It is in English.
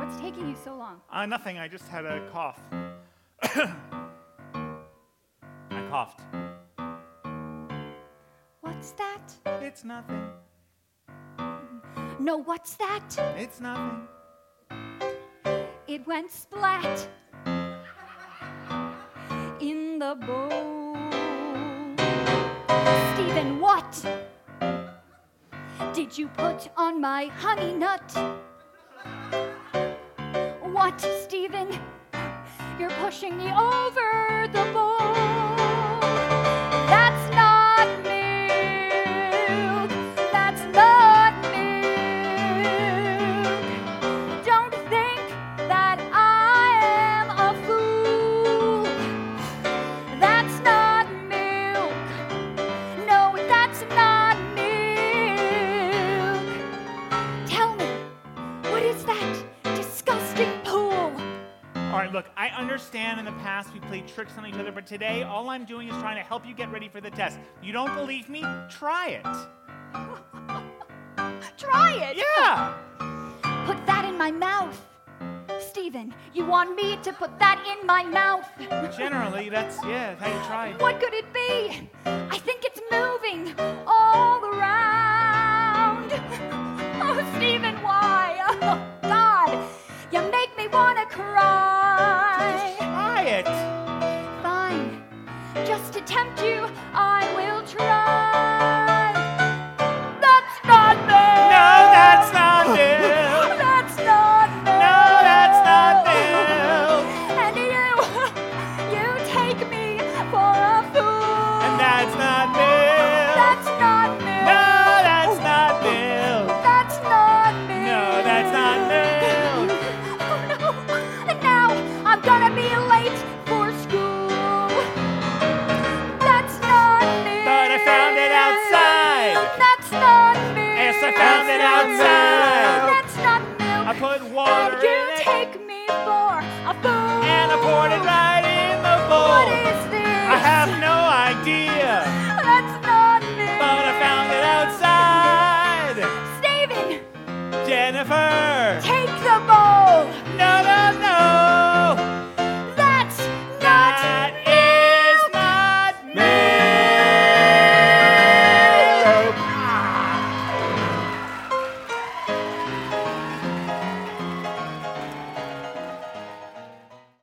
What's taking you so long? Nothing. I just had a cough. I coughed. What's that? It's nothing. No, what's that? It's nothing. It went splat in the bowl. Stephen, what did you put on my honey nut? What, Stephen? You're pushing me over the bowl. That's not milk. That's not milk. Don't think that I am a fool. That's not milk. No, that's not milk. Tell me, what is that disgusting pool? All right, look, I understand in the past we played tricks on each other, but today all I'm doing is trying to help you get ready for the test. You don't believe me? Try it. Try it. Yeah. Put that in my mouth. Stephen, you want me to put that in my mouth? Generally, that's how you try it. What could it be? I think